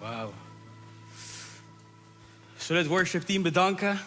Wauw. Zullen we het worship team bedanken?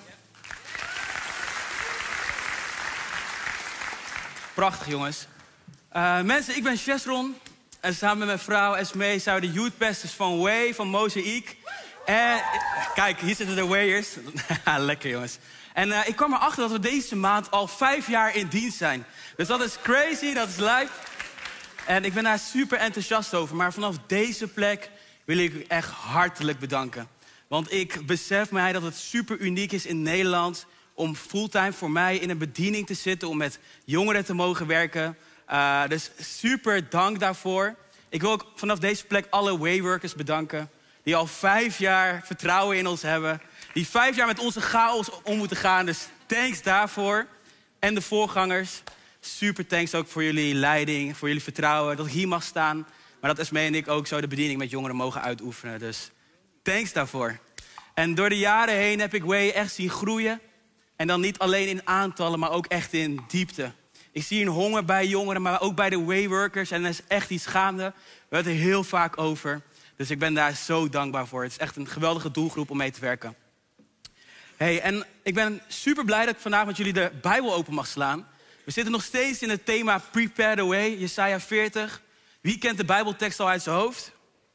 Prachtig, jongens. Mensen, ik ben Chesron. En samen met mijn vrouw Esmee zijn we de youth pastors van Way, van Mozaïek. En kijk, hier zitten de Wayers. Lekker, jongens. En ik kwam erachter dat we deze maand al 5 jaar in dienst zijn. Dus dat is crazy, dat is live. En ik ben daar super enthousiast over. Maar vanaf deze plek wil ik u echt hartelijk bedanken. Want ik besef mij dat het super uniek is in Nederland om fulltime voor mij in een bediening te zitten, om met jongeren te mogen werken. Dus super dank daarvoor. Ik wil ook vanaf deze plek alle Wayworkers bedanken, die al 5 jaar vertrouwen in ons hebben. Die 5 jaar met onze chaos om moeten gaan. Dus thanks daarvoor. En de voorgangers, super thanks ook voor jullie leiding, voor jullie vertrouwen. Dat ik hier mag staan. Maar dat Esmee en ik ook zo de bediening met jongeren mogen uitoefenen. Dus thanks daarvoor. En door de jaren heen heb ik Way echt zien groeien. En dan niet alleen in aantallen, maar ook echt in diepte. Ik zie een honger bij jongeren, maar ook bij de Wayworkers. En dat is echt iets gaande. We hebben het er heel vaak over. Dus ik ben daar zo dankbaar voor. Het is echt een geweldige doelgroep om mee te werken. Hey, en ik ben super blij dat ik vandaag met jullie de Bijbel open mag slaan. We zitten nog steeds in het thema Prepare the Way, Jesaja 40. Wie kent de Bijbeltekst al uit zijn hoofd?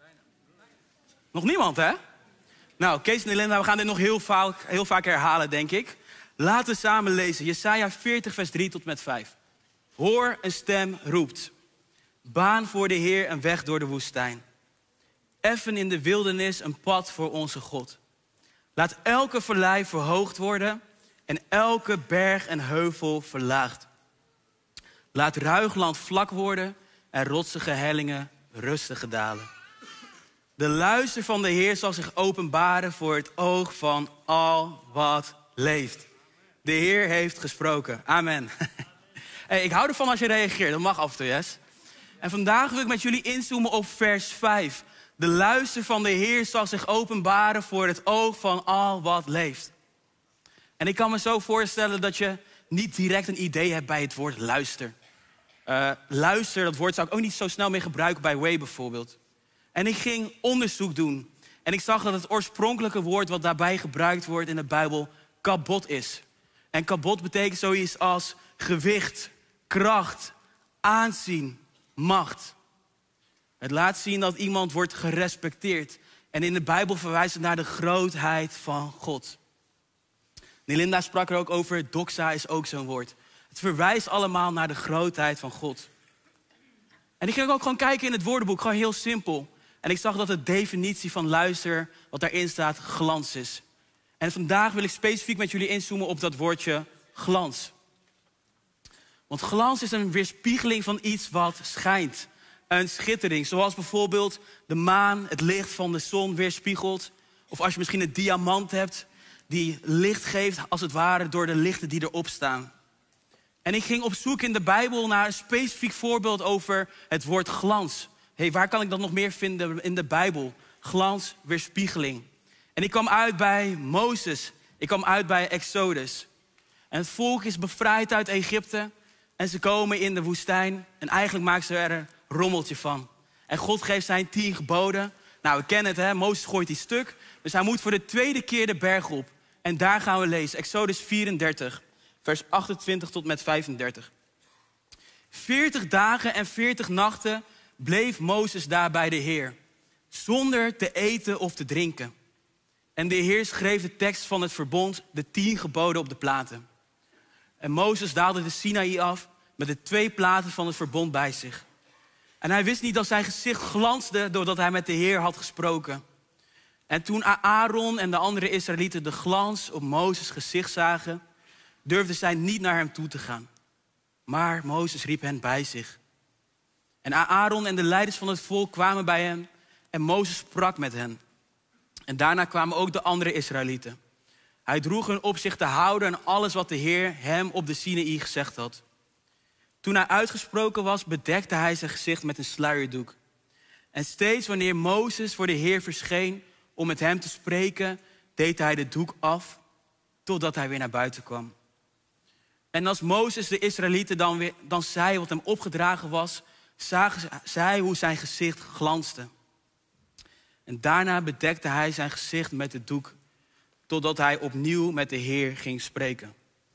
Nog niemand, hè? Nou, Kees en Linda, we gaan dit nog heel vaak herhalen, denk ik. Laten we samen lezen. Jesaja 40, vers 3 tot met 5. Hoor, een stem roept. Baan voor de Heer een weg door de woestijn. Effen in de wildernis een pad voor onze God. Laat elke vallei verhoogd worden en elke berg en heuvel verlaagd. Laat ruig land vlak worden en rotsige hellingen rustige dalen. De luister van de Heer zal zich openbaren voor het oog van al wat leeft. De Heer heeft gesproken. Amen. Hey, ik hou ervan als je reageert. Dat mag af en toe, yes. En vandaag wil ik met jullie inzoomen op vers 5. De luister van de Heer zal zich openbaren voor het oog van al wat leeft. En ik kan me zo voorstellen dat je niet direct een idee hebt bij het woord luister. Luister, dat woord zou ik ook niet zo snel meer gebruiken bij Way bijvoorbeeld. En ik ging onderzoek doen. En ik zag dat het oorspronkelijke woord wat daarbij gebruikt wordt in de Bijbel kabod is. En kabod betekent zoiets als gewicht, kracht, aanzien, macht. Het laat zien dat iemand wordt gerespecteerd. En in de Bijbel verwijst het naar de grootheid van God. Nelinda sprak er ook over, doxa is ook zo'n woord. Het verwijst allemaal naar de grootheid van God. En ik ging ook gewoon kijken in het woordenboek, gewoon heel simpel. En ik zag dat de definitie van luister, wat daarin staat, glans is. En vandaag wil ik specifiek met jullie inzoomen op dat woordje glans. Want glans is een weerspiegeling van iets wat schijnt. Een schittering, zoals bijvoorbeeld de maan het licht van de zon weerspiegelt. Of als je misschien een diamant hebt die licht geeft als het ware door de lichten die erop staan. En ik ging op zoek in de Bijbel naar een specifiek voorbeeld over het woord glans. Hey, waar kan ik dat nog meer vinden in de Bijbel? Glans, weerspiegeling. En ik kwam uit bij Mozes. Ik kwam uit bij Exodus. En het volk is bevrijd uit Egypte. En ze komen in de woestijn. En eigenlijk maken ze er een rommeltje van. En God geeft zijn 10 geboden. Nou, we kennen het, hè? Mozes gooit die stuk. Dus hij moet voor de 2e keer de berg op. En daar gaan we lezen. Exodus 34, vers 28 tot met 35. 40 dagen en 40 nachten bleef Mozes daar bij de Heer. Zonder te eten of te drinken. En de Heer schreef de tekst van het verbond, de 10 geboden op de platen. En Mozes daalde de Sinaï af met de 2 platen van het verbond bij zich. En hij wist niet dat zijn gezicht glansde doordat hij met de Heer had gesproken. En toen Aaron en de andere Israëlieten de glans op Mozes gezicht zagen, durfden zij niet naar hem toe te gaan. Maar Mozes riep hen bij zich. En Aaron en de leiders van het volk kwamen bij hen en Mozes sprak met hen. En daarna kwamen ook de andere Israëlieten. Hij droeg hun op zich te houden aan alles wat de Heer hem op de Sinaï gezegd had. Toen hij uitgesproken was, bedekte hij zijn gezicht met een sluierdoek. En steeds wanneer Mozes voor de Heer verscheen om met hem te spreken, deed hij de doek af, totdat hij weer naar buiten kwam. En als Mozes de Israëlieten dan zei wat hem opgedragen was, zagen zij hoe zijn gezicht glansde. En daarna bedekte hij zijn gezicht met het doek, totdat hij opnieuw met de Heer ging spreken.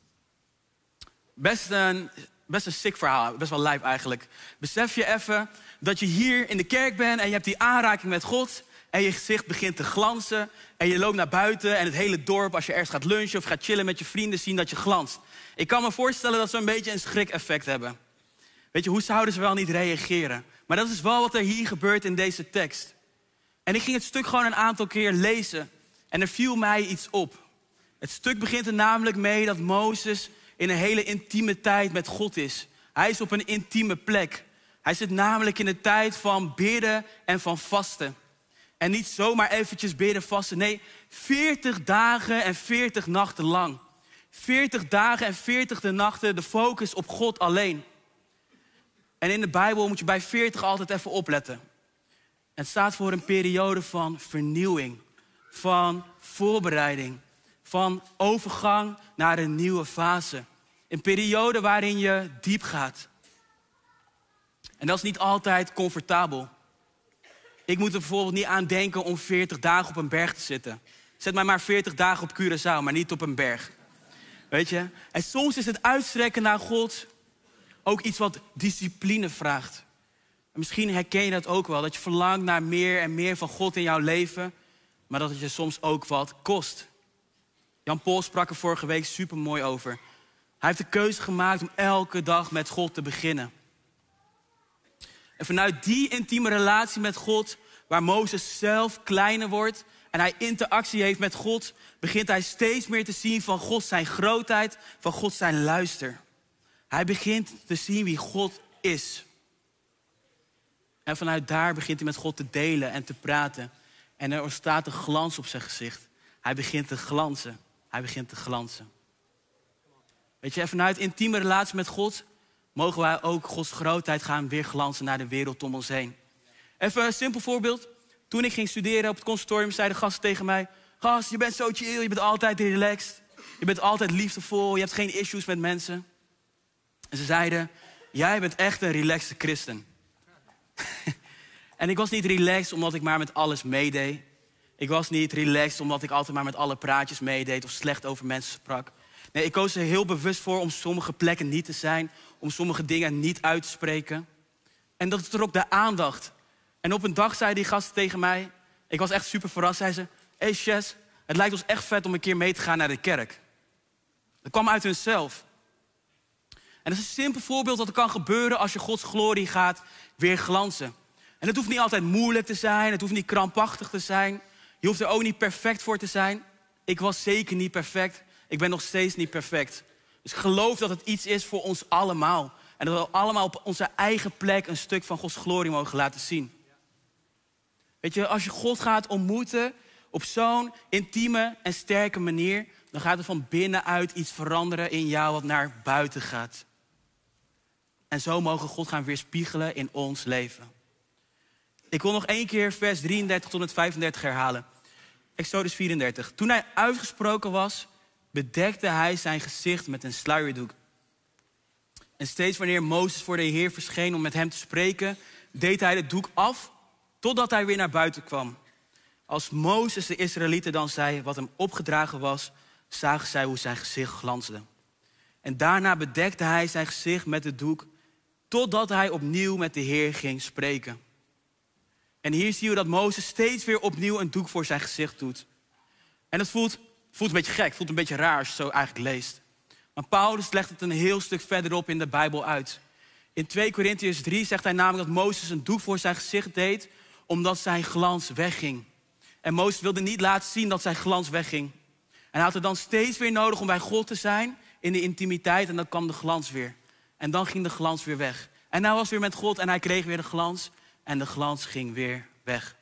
Best een sick verhaal, best wel lijp eigenlijk. Besef je even dat je hier in de kerk bent en je hebt die aanraking met God en je gezicht begint te glanzen en je loopt naar buiten en het hele dorp, als je ergens gaat lunchen of gaat chillen met je vrienden, zien dat je glanst. Ik kan me voorstellen dat ze een beetje een schrik-effect hebben. Weet je, hoe zouden ze wel niet reageren? Maar dat is wel wat er hier gebeurt in deze tekst. En ik ging het stuk gewoon een aantal keer lezen en er viel mij iets op. Het stuk begint er namelijk mee dat Mozes in een hele intieme tijd met God is. Hij is op een intieme plek. Hij zit namelijk in de tijd van bidden en van vasten. En niet zomaar eventjes bidden, vasten. Nee, 40 dagen en 40 nachten lang. 40 dagen en 40 nachten de focus op God alleen. En in de Bijbel moet je bij 40 altijd even opletten. Het staat voor een periode van vernieuwing, van voorbereiding, van overgang naar een nieuwe fase. Een periode waarin je diep gaat. En dat is niet altijd comfortabel. Ik moet er bijvoorbeeld niet aan denken om 40 dagen op een berg te zitten. Zet mij maar 40 dagen op Curaçao, maar niet op een berg. Weet je? En soms is het uitstrekken naar God ook iets wat discipline vraagt. En misschien herken je dat ook wel, dat je verlangt naar meer en meer van God in jouw leven, maar dat het je soms ook wat kost. Jan Paul sprak er vorige week super mooi over. Hij heeft de keuze gemaakt om elke dag met God te beginnen. En vanuit die intieme relatie met God, waar Mozes zelf kleiner wordt en hij interactie heeft met God, begint hij steeds meer te zien van God zijn grootheid, van God zijn luister. Hij begint te zien wie God is. En vanuit daar begint hij met God te delen en te praten. En er ontstaat een glans op zijn gezicht. Hij begint te glanzen. Hij begint te glanzen. Weet je, en vanuit intieme relatie met God mogen wij ook Gods grootheid gaan weer glanzen naar de wereld om ons heen. Even een simpel voorbeeld. Toen ik ging studeren op het conservatorium, zeiden gasten tegen mij: gast, je bent zo chill, je bent altijd relaxed. Je bent altijd liefdevol, je hebt geen issues met mensen. En ze zeiden: jij bent echt een relaxte christen. En ik was niet relaxed omdat ik maar met alles meedeed. Ik was niet relaxed omdat ik altijd maar met alle praatjes meedeed of slecht over mensen sprak. Nee, ik koos er heel bewust voor om sommige plekken niet te zijn, om sommige dingen niet uit te spreken. En dat trok de aandacht. En op een dag zei die gast tegen mij, ik was echt super verrast, zei ze: hey Chess, het lijkt ons echt vet om een keer mee te gaan naar de kerk. Dat kwam uit hunzelf. En dat is een simpel voorbeeld wat er kan gebeuren als je Gods glorie gaat weer glanzen. En het hoeft niet altijd moeilijk te zijn, het hoeft niet krampachtig te zijn. Je hoeft er ook niet perfect voor te zijn. Ik was zeker niet perfect. Ik ben nog steeds niet perfect. Dus ik geloof dat het iets is voor ons allemaal. En dat we allemaal op onze eigen plek een stuk van Gods glorie mogen laten zien. Weet je, als je God gaat ontmoeten op zo'n intieme en sterke manier, dan gaat er van binnenuit iets veranderen in jou wat naar buiten gaat. En zo mogen God gaan weerspiegelen in ons leven. Ik wil nog 1 keer vers 33 tot en met 35 herhalen. Exodus 34. Toen hij uitgesproken was, bedekte hij zijn gezicht met een sluierdoek. En steeds wanneer Mozes voor de Heer verscheen om met hem te spreken, deed hij het doek af, totdat hij weer naar buiten kwam. Als Mozes de Israëlieten dan zei wat hem opgedragen was, zagen zij hoe zijn gezicht glansde. En daarna bedekte hij zijn gezicht met het doek, totdat hij opnieuw met de Heer ging spreken. En hier zien we dat Mozes steeds weer opnieuw een doek voor zijn gezicht doet. En dat voelt een beetje gek, voelt een beetje raar als je het zo eigenlijk leest. Maar Paulus legt het een heel stuk verderop in de Bijbel uit. In 2 Korintiërs 3 zegt hij namelijk dat Mozes een doek voor zijn gezicht deed, omdat zijn glans wegging. En Mozes wilde niet laten zien dat zijn glans wegging. En hij had het dan steeds weer nodig om bij God te zijn in de intimiteit en dan kwam de glans weer. En dan ging de glans weer weg. En hij was weer met God en hij kreeg weer de glans en de glans ging weer weg.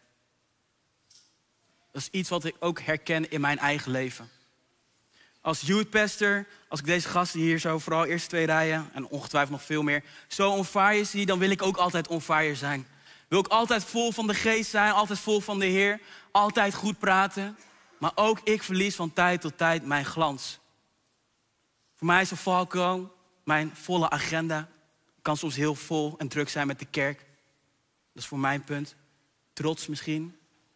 Dat is iets wat ik ook herken in mijn eigen leven. Als youth pastor, als ik deze gasten hier zo, vooral eerste 2 rijen en ongetwijfeld nog veel meer, zo on fire zie, dan wil ik ook altijd on fire zijn. Wil ik altijd vol van de geest zijn, altijd vol van de Heer, altijd goed praten. Maar ook ik verlies van tijd tot tijd mijn glans. Voor mij is een valkuil mijn volle agenda. Ik kan soms heel vol en druk zijn met de kerk. Dat is voor mijn punt. Trots misschien.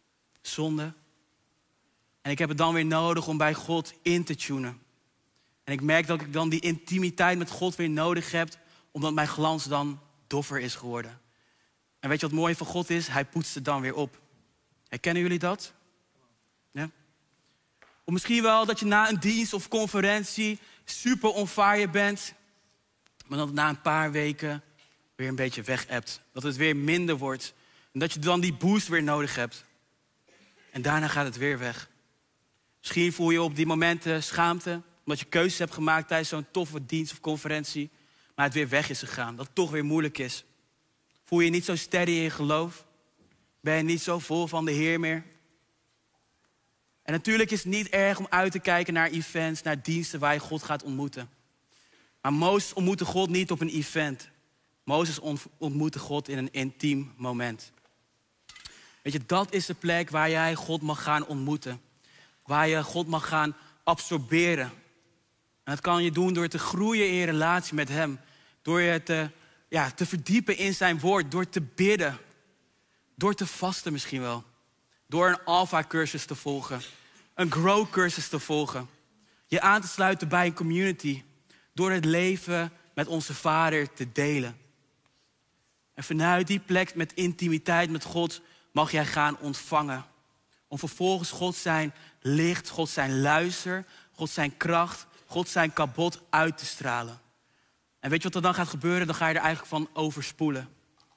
zonde. En ik heb het dan weer nodig om bij God in te tunen. En ik merk dat ik dan die intimiteit met God weer nodig heb, omdat mijn glans dan doffer is geworden. En weet je wat mooi van God is? Hij poetst het dan weer op. Herkennen jullie dat? Ja? Of misschien wel dat je na een dienst of conferentie super on fire bent, maar dat het na een paar weken weer een beetje weg hebt. Dat het weer minder wordt. En dat je dan die boost weer nodig hebt. En daarna gaat het weer weg. Misschien voel je op die momenten schaamte, omdat je keuzes hebt gemaakt tijdens zo'n toffe dienst of conferentie, maar het weer weg is gegaan. Dat het toch weer moeilijk is. Voel je je niet zo steady in je geloof? Ben je niet zo vol van de Heer meer? En natuurlijk is het niet erg om uit te kijken naar events, naar diensten waar je God gaat ontmoeten. Maar Mozes ontmoette God niet op een event. Mozes ontmoette God in een intiem moment. Weet je, dat is de plek waar jij God mag gaan ontmoeten. Waar je God mag gaan absorberen. En dat kan je doen door te groeien in je relatie met hem. Door je te verdiepen in zijn woord. Door te bidden. Door te vasten misschien wel. Door een alpha-cursus te volgen. Een grow-cursus te volgen. Je aan te sluiten bij een community. Door het leven met onze Vader te delen. En vanuit die plek met intimiteit met God mag jij gaan ontvangen. Om vervolgens God zijn licht, God zijn luister, God zijn kracht, God zijn kabod uit te stralen. En weet je wat er dan gaat gebeuren? Dan ga je er eigenlijk van overspoelen.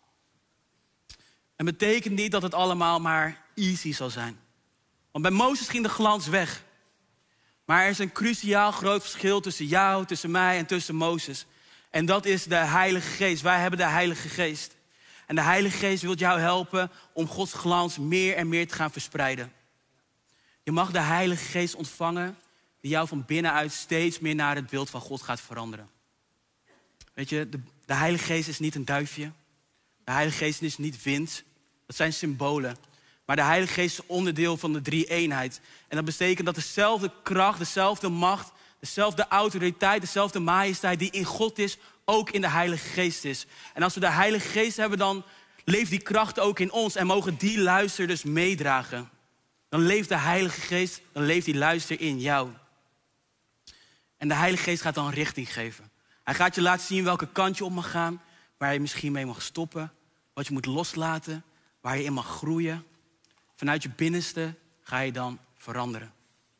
En betekent niet dat het allemaal maar easy zal zijn. Want bij Mozes ging de glans weg. Maar er is een cruciaal groot verschil tussen jou, tussen mij en tussen Mozes. En dat is de Heilige Geest. Wij hebben de Heilige Geest. En de Heilige Geest wil jou helpen om Gods glans meer en meer te gaan verspreiden. Je mag de Heilige Geest ontvangen die jou van binnenuit steeds meer naar het beeld van God gaat veranderen. Weet je, de Heilige Geest is niet een duifje. De Heilige Geest is niet wind. Dat zijn symbolen. Maar de Heilige Geest is onderdeel van de drie-eenheid. En dat betekent dat dezelfde kracht, dezelfde macht, dezelfde autoriteit, dezelfde majesteit die in God is, ook in de Heilige Geest is. En als we de Heilige Geest hebben, dan leeft die kracht ook in ons. En mogen die luister dus meedragen. Dan leeft de Heilige Geest, dan leeft die luister in jou. En de Heilige Geest gaat dan richting geven. Hij gaat je laten zien welke kant je op mag gaan. Waar je misschien mee mag stoppen. Wat je moet loslaten. Waar je in mag groeien. Vanuit je binnenste ga je dan veranderen.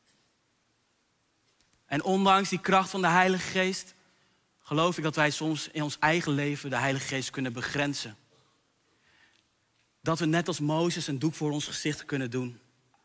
En ondanks die kracht van de Heilige Geest geloof ik dat wij soms in ons eigen leven de Heilige Geest kunnen begrenzen. Dat we net als Mozes een doek voor ons gezicht kunnen doen.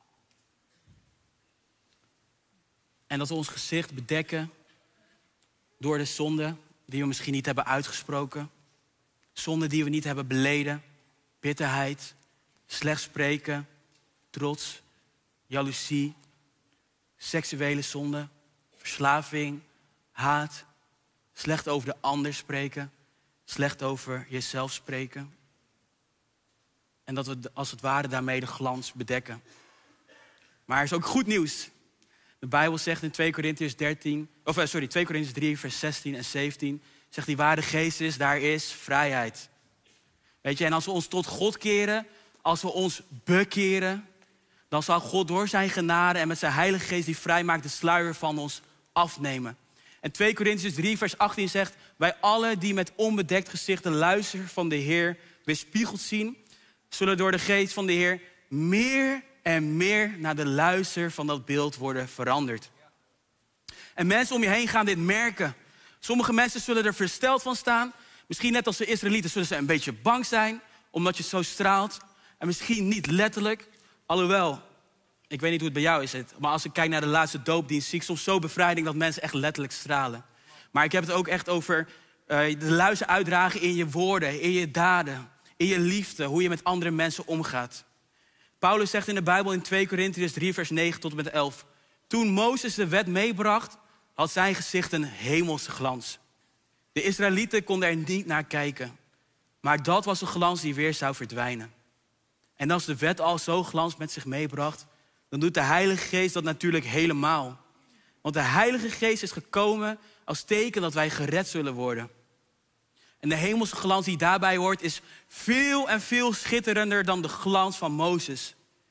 En dat we ons gezicht bedekken door de zonde die we misschien niet hebben uitgesproken. Zonde die we niet hebben beleden. Bitterheid, slecht spreken, trots, jaloezie, seksuele zonde, verslaving, haat. Slecht over de ander spreken. Slecht over jezelf spreken. En dat we als het ware daarmee de glans bedekken. Maar er is ook goed nieuws. De Bijbel zegt in 2 Korintiërs 3 vers 16 en 17. Zegt die waar de geest is, daar is vrijheid. Weet je, en als we ons tot God keren. Als we ons bekeren. Dan zal God door zijn genade en met zijn Heilige Geest die vrijmaakt de sluier van ons afnemen. En 2 Korintiërs 3 vers 18 zegt. Wij allen die met onbedekt gezicht de luister van de Heer weerspiegeld zien. Zullen door de geest van de Heer meer en meer naar de luister van dat beeld worden veranderd. En mensen om je heen gaan dit merken. Sommige mensen zullen er versteld van staan. Misschien net als de Israëlieten zullen ze een beetje bang zijn. Omdat je zo straalt. En misschien niet letterlijk. Alhoewel, ik weet niet hoe het bij jou is. Maar als ik kijk naar de laatste doopdienst, zie ik soms zo bevrijding dat mensen echt letterlijk stralen. Maar ik heb het ook echt over de luister uitdragen in je woorden, in je daden. In je liefde, hoe je met andere mensen omgaat. Paulus zegt in de Bijbel in 2 Korintiërs 3 vers 9 tot en met 11. Toen Mozes de wet meebracht, had zijn gezicht een hemelse glans. De Israëlieten konden er niet naar kijken. Maar dat was een glans die weer zou verdwijnen. En als de wet al zo glans met zich meebracht, dan doet de Heilige Geest dat natuurlijk helemaal. Want de Heilige Geest is gekomen als teken dat wij gered zullen worden. En de hemelse glans die daarbij hoort is veel en veel schitterender dan de glans van Mozes.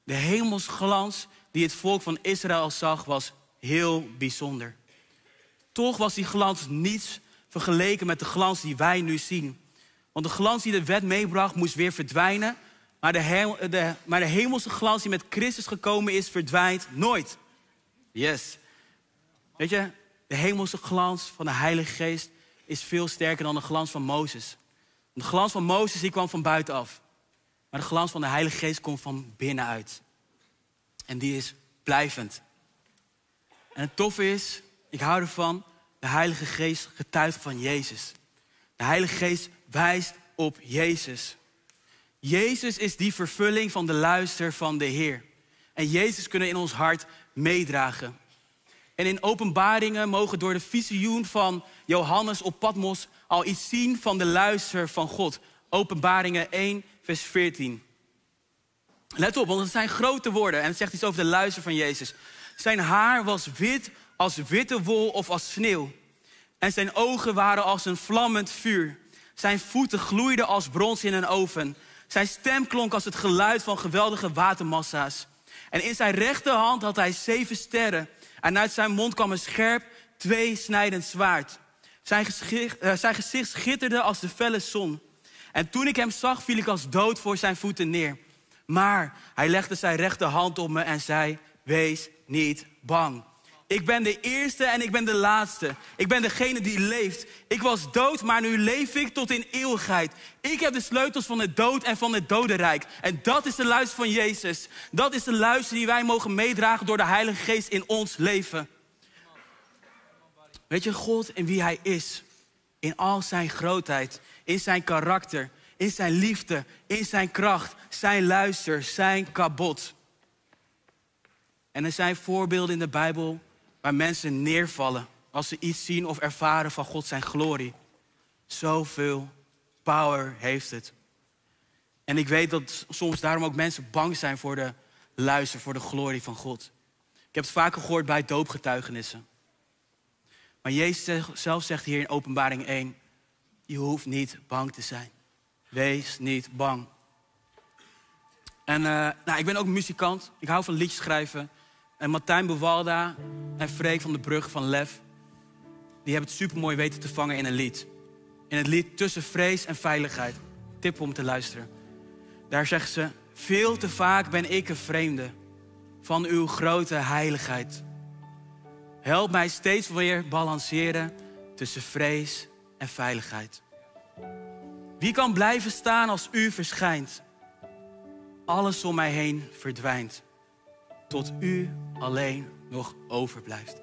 De hemelsglans die het volk van Israël zag was heel bijzonder. Toch was die glans niets vergeleken met de glans die wij nu zien. Want de glans die de wet meebracht moest weer verdwijnen. Maar de hemelse glans die met Christus gekomen is, verdwijnt nooit. Yes. Weet je, de hemelse glans van de Heilige Geest is veel sterker dan de glans van Mozes. De glans van Mozes die kwam van buitenaf. Maar de glans van de Heilige Geest komt van binnenuit. En die is blijvend. En het toffe is, ik hou ervan, de Heilige Geest getuigt van Jezus. De Heilige Geest wijst op Jezus. Jezus is die vervulling van de luister van de Heer. En Jezus kunnen in ons hart meedragen. En in Openbaringen mogen door de visioen van Johannes op Patmos al iets zien van de luister van God. Openbaringen 1, vers 14. Let op, want het zijn grote woorden. En het zegt iets over de luister van Jezus. Zijn haar was wit als witte wol of als sneeuw. En zijn ogen waren als een vlammend vuur. Zijn voeten gloeiden als brons in een oven. Zijn stem klonk als het geluid van geweldige watermassa's. En in zijn rechterhand had hij 7 sterren. En uit zijn mond kwam een scherp, tweesnijdend zwaard. Zijn gezicht schitterde als de felle zon. En toen ik hem zag, viel ik als dood voor zijn voeten neer. Maar hij legde zijn rechterhand op me en zei, wees niet bang. Ik ben de eerste en ik ben de laatste. Ik ben degene die leeft. Ik was dood, maar nu leef ik tot in eeuwigheid. Ik heb de sleutels van de dood en van het dodenrijk. En dat is de luister van Jezus. Dat is de luister die wij mogen meedragen door de Heilige Geest in ons leven. Weet je, God en wie hij is. In al zijn grootheid, in zijn karakter, in zijn liefde, in zijn kracht, zijn luister, zijn kabod. En er zijn voorbeelden in de Bijbel waar mensen neervallen als ze iets zien of ervaren van God zijn glorie. Zoveel power heeft het. En ik weet dat soms daarom ook mensen bang zijn voor de luister, voor de glorie van God. Ik heb het vaker gehoord bij doopgetuigenissen. Maar Jezus zelf zegt hier in Openbaring 1, je hoeft niet bang te zijn. Wees niet bang. En ik ben ook muzikant. Ik hou van liedjes schrijven. En Martijn Bewalda en Freek van de Brug van Lef, die hebben het supermooi weten te vangen in een lied. In het lied Tussen Vrees en Veiligheid. Tip om te luisteren. Daar zeggen ze, veel te vaak ben ik een vreemde van uw grote heiligheid. Help mij steeds weer balanceren tussen vrees en veiligheid. Wie kan blijven staan als u verschijnt? Alles om mij heen verdwijnt. Tot u alleen nog overblijft.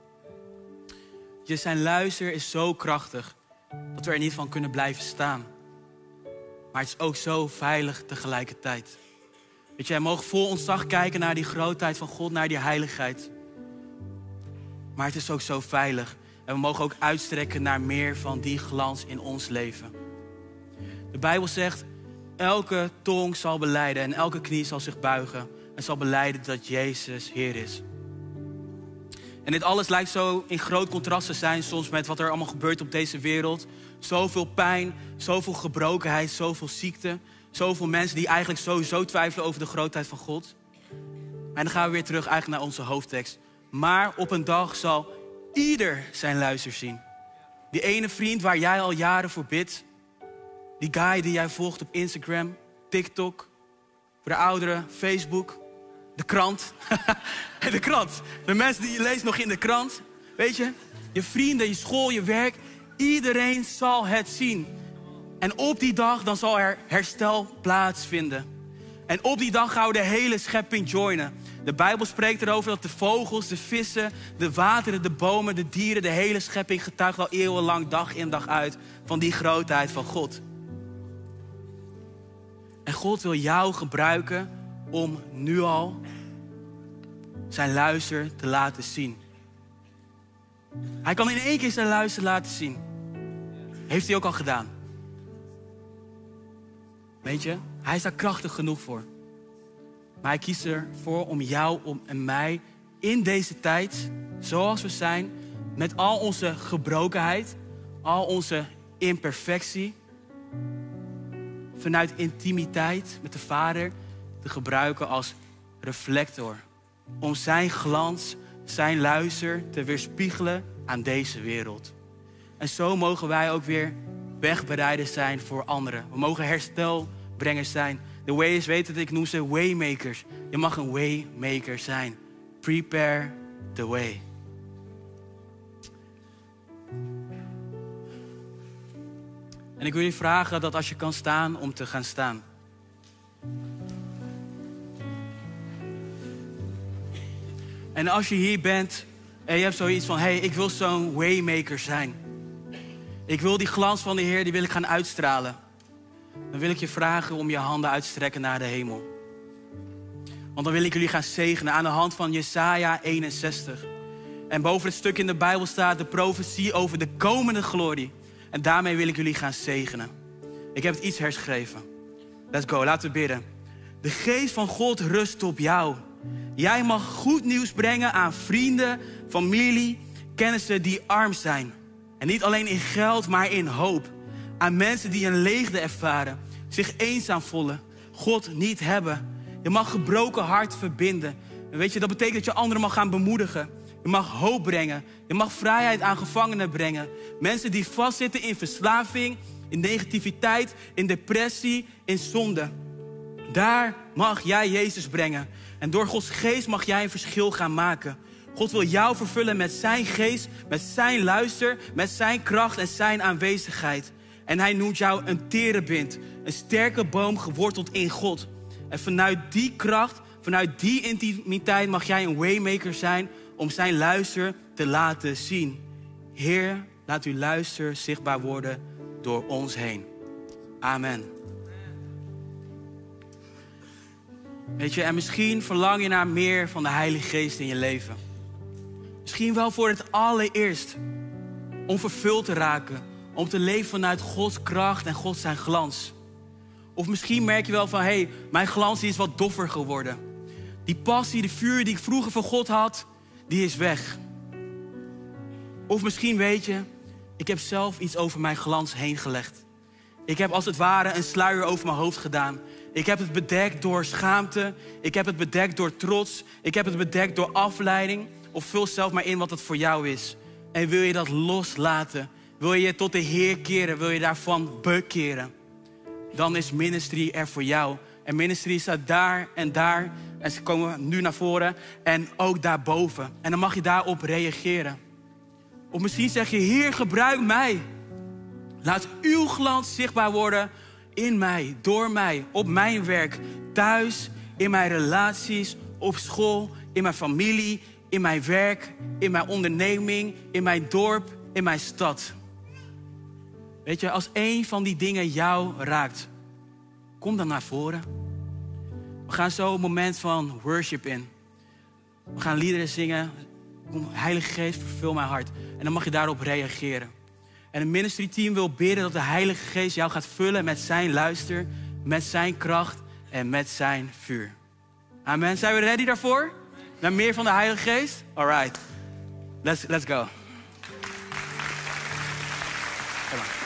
Zijn luister is zo krachtig dat we er niet van kunnen blijven staan. Maar het is ook zo veilig tegelijkertijd. Weet je, wij mogen vol ontzag kijken naar die grootheid van God, naar die heiligheid. Maar het is ook zo veilig. En we mogen ook uitstrekken naar meer van die glans in ons leven. De Bijbel zegt, elke tong zal belijden en elke knie zal zich buigen. En zal belijden dat Jezus Heer is. En dit alles lijkt zo in groot contrast te zijn soms met wat er allemaal gebeurt op deze wereld. Zoveel pijn, zoveel gebrokenheid, zoveel ziekte. Zoveel mensen die eigenlijk sowieso twijfelen over de grootheid van God. En dan gaan we weer terug eigenlijk naar onze hoofdtekst. Maar op een dag zal ieder zijn luister zien. Die ene vriend waar jij al jaren voor bidt. Die guy die jij volgt op Instagram, TikTok. Voor de ouderen, Facebook. De krant. De krant. De mensen die je leest nog in de krant. Weet je, je vrienden, je school, je werk. Iedereen zal het zien. En op die dag dan zal er herstel plaatsvinden. En op die dag gaan we de hele schepping joinen. De Bijbel spreekt erover dat de vogels, de vissen, de wateren, de bomen, de dieren, de hele schepping getuigt al eeuwenlang dag in dag uit van die grootheid van God. En God wil jou gebruiken om nu al zijn luister te laten zien. Hij kan in één keer zijn luister laten zien. Heeft hij ook al gedaan. Weet je, hij is daar krachtig genoeg voor. Maar hij kiest ervoor om jou en mij in deze tijd, zoals we zijn, met al onze gebrokenheid, al onze imperfectie, vanuit intimiteit met de Vader te gebruiken als reflector. Om zijn glans, zijn luister te weerspiegelen aan deze wereld. En zo mogen wij ook weer wegbereiders zijn voor anderen. We mogen herstelbrengers zijn. De Wayers weten het, ik noem ze waymakers. Je mag een waymaker zijn. Prepare the way. En ik wil je vragen dat als je kan staan, om te gaan staan. En als je hier bent en je hebt zoiets van, hey, ik wil zo'n waymaker zijn. Ik wil die glans van de Heer, die wil ik gaan uitstralen. Dan wil ik je vragen om je handen uit te strekken naar de hemel. Want dan wil ik jullie gaan zegenen aan de hand van Jesaja 61. En boven het stuk in de Bijbel staat de profetie over de komende glorie. En daarmee wil ik jullie gaan zegenen. Ik heb het iets herschreven. Let's go, laten we bidden. De geest van God rust op jou. Jij mag goed nieuws brengen aan vrienden, familie, kennissen die arm zijn. En niet alleen in geld, maar in hoop. Aan mensen die een leegte ervaren, zich eenzaam voelen, God niet hebben. Je mag gebroken hart verbinden. En weet je, dat betekent dat je anderen mag gaan bemoedigen. Je mag hoop brengen. Je mag vrijheid aan gevangenen brengen. Mensen die vastzitten in verslaving, in negativiteit, in depressie, in zonde. Daar mag jij Jezus brengen. En door Gods geest mag jij een verschil gaan maken. God wil jou vervullen met zijn geest, met zijn luister, met zijn kracht en zijn aanwezigheid. En hij noemt jou een terebint, een sterke boom geworteld in God. En vanuit die kracht, vanuit die intimiteit mag jij een waymaker zijn om zijn luister te laten zien. Heer, laat uw luister zichtbaar worden door ons heen. Amen. Weet je, en misschien verlang je naar meer van de Heilige Geest in je leven. Misschien wel voor het allereerst. Om vervuld te raken. Om te leven vanuit Gods kracht en God zijn glans. Of misschien merk je wel van, hey, mijn glans is wat doffer geworden. Die passie, de vuur die ik vroeger voor God had, die is weg. Of misschien weet je, ik heb zelf iets over mijn glans heen gelegd. Ik heb als het ware een sluier over mijn hoofd gedaan. Ik heb het bedekt door schaamte. Ik heb het bedekt door trots. Ik heb het bedekt door afleiding. Of vul zelf maar in wat het voor jou is. En wil je dat loslaten? Wil je je tot de Heer keren? Wil je daarvan bekeren? Dan is ministry er voor jou. En ministry staat daar en daar. En ze komen nu naar voren. En ook daarboven. En dan mag je daarop reageren. Of misschien zeg je, Heer, gebruik mij. Laat uw glans zichtbaar worden in mij, door mij, op mijn werk, thuis, in mijn relaties, op school, in mijn familie, in mijn werk, in mijn onderneming, in mijn dorp, in mijn stad. Weet je, als één van die dingen jou raakt, kom dan naar voren. We gaan zo een moment van worship in. We gaan liederen zingen. Kom, Heilige Geest, vervul mijn hart. En dan mag je daarop reageren. En het ministry team wil bidden dat de Heilige Geest jou gaat vullen met zijn luister, met zijn kracht en met zijn vuur. Amen. Zijn we ready daarvoor? Naar meer van de Heilige Geest? All right. Let's go. Come on.